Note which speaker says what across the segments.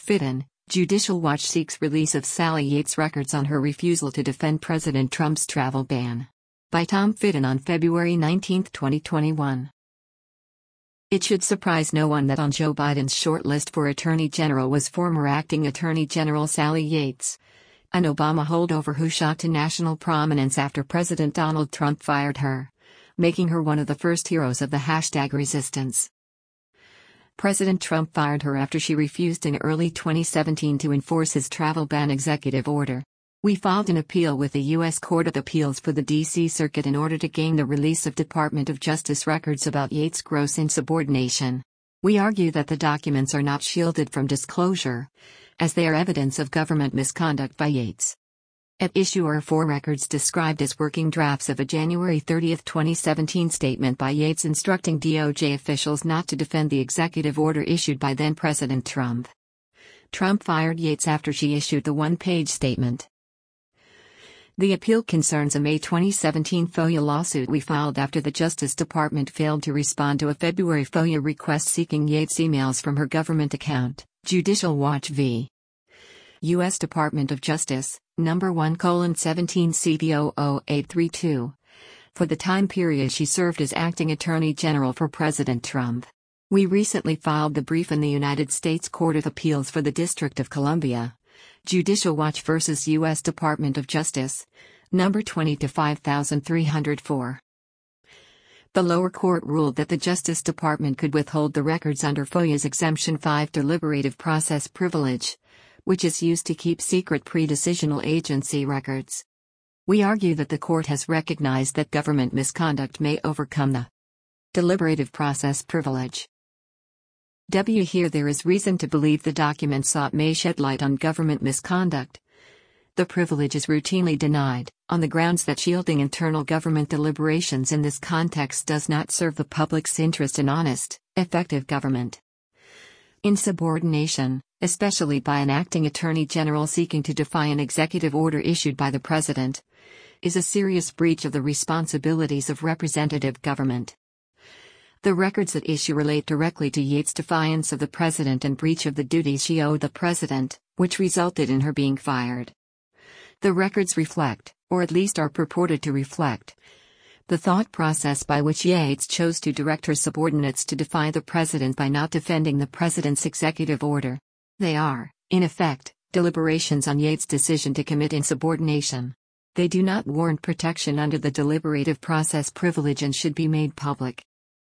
Speaker 1: Fitton, Judicial Watch seeks release of Sally Yates records on her refusal to defend President Trump's travel ban. By Tom Fitton on February 19, 2021. It should surprise no one that on Joe Biden's shortlist for Attorney General was former Acting Attorney General Sally Yates, an Obama holdover who shot to national prominence after President Donald Trump fired her, making her one of the first heroes of the #resistance. President Trump fired her after she refused in early 2017 to enforce his travel ban executive order. We filed an appeal with the U.S. Court of Appeals for the D.C. Circuit in order to gain the release of Department of Justice records about Yates' gross insubordination. We argue that the documents are not shielded from disclosure, as they are evidence of government misconduct by Yates. At issue are 4 records described as working drafts of a January 30, 2017 statement by Yates instructing DOJ officials not to defend the executive order issued by then-President Trump. Trump fired Yates after she issued the one-page statement. The appeal concerns a May 2017 FOIA lawsuit we filed after the Justice Department failed to respond to a February FOIA request seeking Yates' emails from her government account, Judicial Watch v. U.S. Department of Justice, No. 1:17 CV00832, for the time period she served as Acting Attorney General for President Trump. We recently filed the brief in the United States Court of Appeals for the District of Columbia, Judicial Watch v. U.S. Department of Justice, No. 20-5304. The lower court ruled that the Justice Department could withhold the records under FOIA's Exemption 5 deliberative process privilege, which is used to keep secret pre-decisional agency records. We argue that the court has recognized that government misconduct may overcome the deliberative process privilege. Here there is reason to believe the document sought may shed light on government misconduct. The privilege is routinely denied, on the grounds that shielding internal government deliberations in this context does not serve the public's interest in honest, effective government. Insubordination, especially by an acting attorney general seeking to defy an executive order issued by the president, is a serious breach of the responsibilities of representative government. The records at issue relate directly to Yates' defiance of the president and breach of the duties she owed the president, which resulted in her being fired. The records reflect, or at least are purported to reflect, the thought process by which Yates chose to direct her subordinates to defy the president by not defending the president's executive order. They are, in effect, deliberations on Yates' decision to commit insubordination. They do not warrant protection under the deliberative process privilege and should be made public.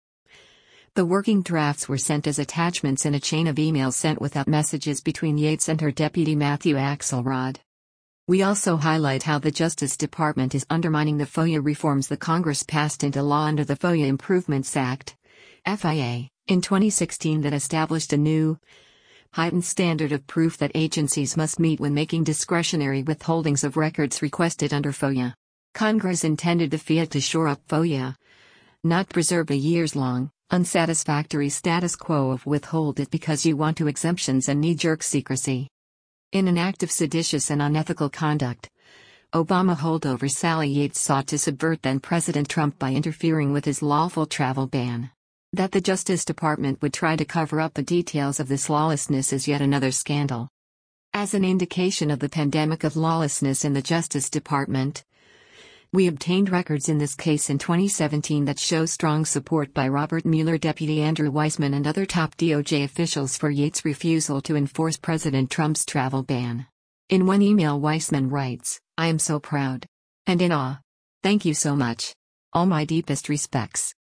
Speaker 1: The working drafts were sent as attachments in a chain of emails sent without messages between Yates and her deputy Matthew Axelrod. We also highlight how the Justice Department is undermining the FOIA reforms the Congress passed into law under the FOIA Improvements Act, FIA, in 2016 that established a new, heightened standard of proof that agencies must meet when making discretionary withholdings of records requested under FOIA. Congress intended the FIA to shore up FOIA, not preserve a years-long, unsatisfactory status quo of withhold it because you want to exemptions and knee-jerk secrecy. In an act of seditious and unethical conduct, Obama holdover Sally Yates sought to subvert then-President Trump by interfering with his lawful travel ban. That the Justice Department would try to cover up the details of this lawlessness is yet another scandal. As an indication of the pandemic of lawlessness in the Justice Department, we obtained records in this case in 2017 that show strong support by Robert Mueller, Deputy Andrew Weissmann, and other top DOJ officials for Yates' refusal to enforce President Trump's travel ban. In one email, Weissmann writes, "I am so proud and in awe. Thank you so much. All my deepest respects."